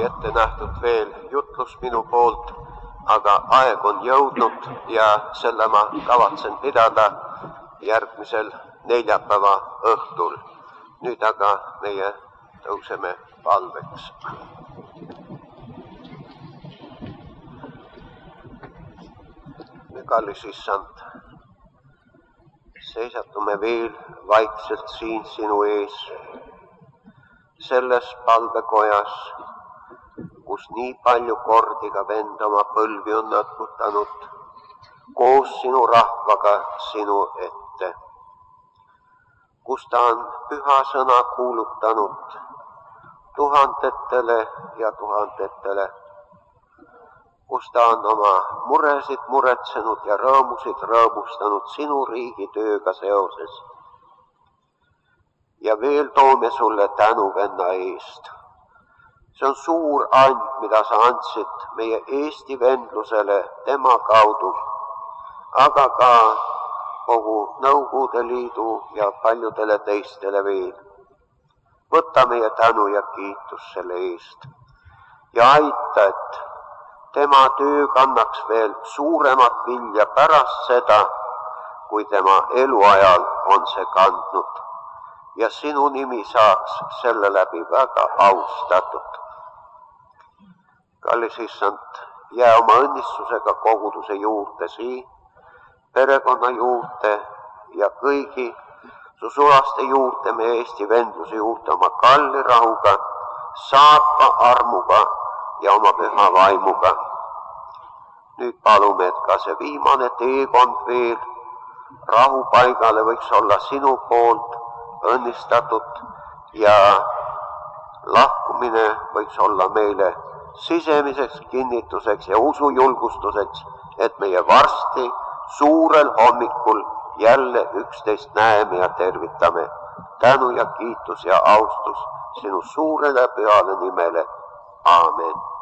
ette nähtud veel jutlus minu poolt, aga aeg on jõudnud ja selle ma kavatsen pidada järgmisel neljapäeva õhtul. Nüüd aga meie tõuseme palveks. Kallis Issand, seisatume veel vaikselt siin sinu ees, selles palvekojas, kus nii palju kordi ka vend oma põlvi on nõtkutanud, koos sinu rahvaga sinu ette, kus ta on püha sõna kuulutanud tuhandetele ja tuhandetele, kus ta on oma muresid muretsenud ja rõõmusid rõõmustanud sinu riigi tööga seoses. Ja veel toome sulle tänu venna eest. See on suur and, mida sa andsid meie Eesti vendlusele tema kaudu, aga ka kogu Nõukogude Liidu ja paljudele teistele veel. Võta meie tänu ja kiitus selle eest ja aita, et tema töö kannaks veel suuremat vilja pärast seda, kui tema eluajal on see kandnud ja sinu nimi saaks selle läbi väga austatud. Kallis Issand, jää oma õnnistusega koguduse juurde siin, perekonna juurde ja kõigi su sulaste juurde, meie Eesti vendluse juurde oma kalli rahuga, saatva armuga ja oma püha vaimuga. Nüüd palume, et ka see viimane teekond veel rahupaigale võiks olla sinu poolt õnnistatud ja lahkumine võiks olla meile sisemiseks kinnituseks ja usujulgustuseks, et meie varsti suurel hommikul jälle üksteist näeme ja tervitame. Tänu ja kiitus ja austus sinu suurele pühale nimele. Aamen.